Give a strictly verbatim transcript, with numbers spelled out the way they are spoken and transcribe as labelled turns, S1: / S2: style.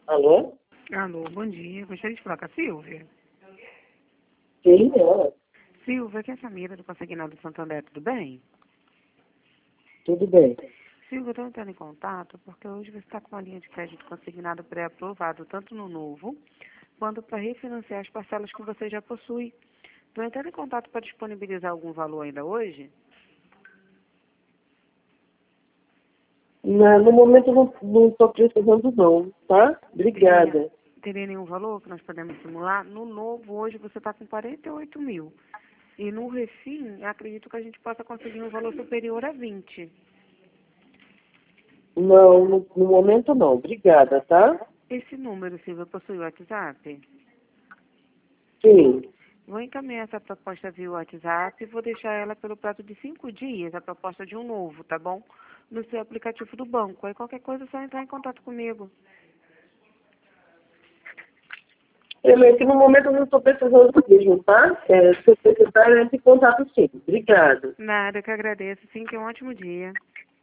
S1: Alô?
S2: Alô, bom dia. Gostaria de falar com a Silvia.
S1: Quem é?
S2: Silvia, aqui é a Samira do Consignado Santander, tudo bem?
S1: Tudo bem.
S2: Silvia, eu estou entrando em contato porque hoje você está com uma linha de crédito consignado pré-aprovado tanto no novo quanto para refinanciar as parcelas que você já possui. Estou entrando em contato para disponibilizar algum valor ainda hoje?
S1: Na, no momento eu não estou precisando não, tá?
S2: Teria,
S1: Obrigada.
S2: teria nenhum valor que nós podemos simular? No novo, hoje você está com quarenta e oito mil. E no refim, acredito que a gente possa conseguir um valor superior a vinte.
S1: Não, no, no momento não. Obrigada, tá?
S2: Esse número, Silvia, possui o WhatsApp?
S1: Sim.
S2: Vou encaminhar essa proposta via WhatsApp e vou deixar ela pelo prazo de cinco dias, a proposta de um novo, tá bom? No seu aplicativo do banco. Aí qualquer coisa é só entrar em contato comigo.
S1: Eu, é que no momento eu não estou precisando mesmo, tá? É, se precisar, entre em contato sim. Obrigada.
S2: Nada, que agradeço. Sim, que é um ótimo dia.